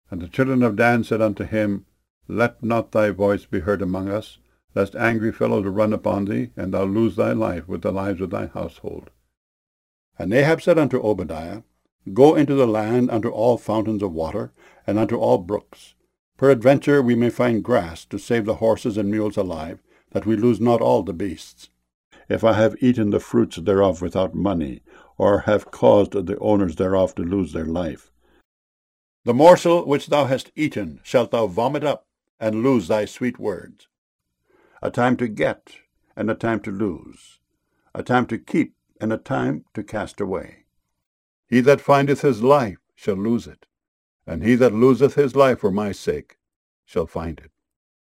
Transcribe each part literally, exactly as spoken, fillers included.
And the children of Dan said unto him, Let not thy voice be heard among us, lest angry fellows run upon thee, and thou lose thy life with the lives of thy household. And Ahab said unto Obadiah, Go into the land unto all fountains of water, and unto all brooks. Peradventure we may find grass to save the horses and mules alive, that we lose not all the beasts. If I have eaten the fruits thereof without money, or have caused the owners thereof to lose their life, the morsel which thou hast eaten shalt thou vomit up, and lose thy sweet words. A time to get, and a time to lose, a time to keep, and a time to cast away. He that findeth his life shall lose it, and he that loseth his life for my sake shall find it.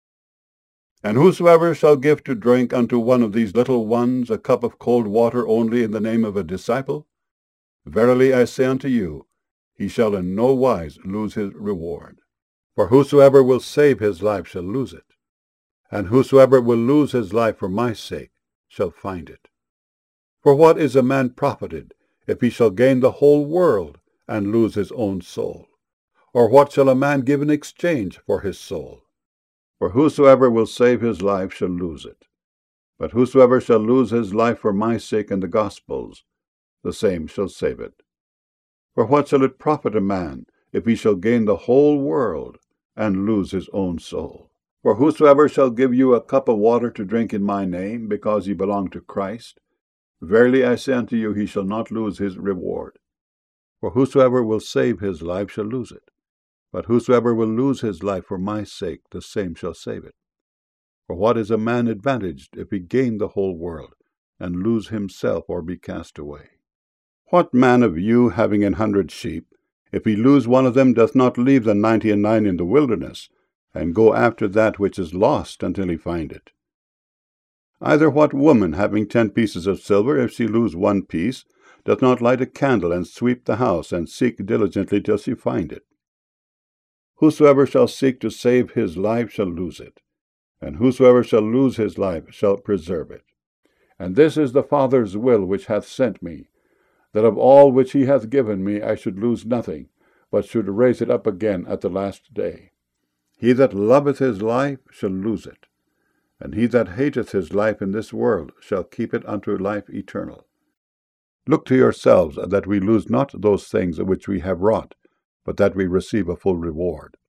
And whosoever shall give to drink unto one of these little ones a cup of cold water only in the name of a disciple, verily I say unto you, he shall in no wise lose his reward. For whosoever will save his life shall lose it, and whosoever will lose his life for my sake shall find it. For what is a man profited, if he shall gain the whole world, and lose his own soul? Or what shall a man give in exchange for his soul? For whosoever will save his life shall lose it. But whosoever shall lose his life for my sake and the gospel's, the same shall save it. For what shall it profit a man, if he shall gain the whole world, and lose his own soul? For whosoever shall give you a cup of water to drink in my name, because ye belong to Christ, verily I say unto you, he shall not lose his reward. For whosoever will save his life shall lose it. But whosoever will lose his life for my sake, the same shall save it. For what is a man advantaged, if he gain the whole world, and lose himself, or be cast away? What man of you, having an hundred sheep, if he lose one of them, doth not leave the ninety and nine in the wilderness, and go after that which is lost until he find it? Either what woman, having ten pieces of silver, if she lose one piece, doth not light a candle, and sweep the house, and seek diligently till she find it? Whosoever shall seek to save his life shall lose it, and whosoever shall lose his life shall preserve it. And this is the Father's will which hath sent me, that of all which he hath given me I should lose nothing, but should raise it up again at the last day. He that loveth his life shall lose it, and he that hateth his life in this world shall keep it unto life eternal. Look to yourselves that we lose not those things which we have wrought, but that we receive a full reward.